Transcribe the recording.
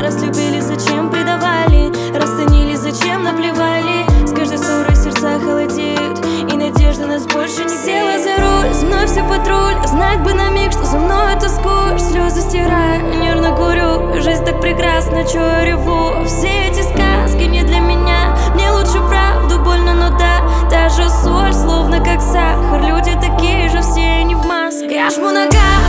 Раз любили, зачем предавали? Раз ценили, зачем наплевали? С каждой ссорой сердца холодеют, и надежда нас больше не села за руль, со мной все патруль. Знать бы на миг, что за мной тоскуешь. Слезы стираю, нервно курю. Жизнь так прекрасна, чё я реву? Все эти сказки не для меня. Мне лучше правду, больно, но да. Даже соль, словно как сахар. Люди такие же, все они в масках. Я жму ногами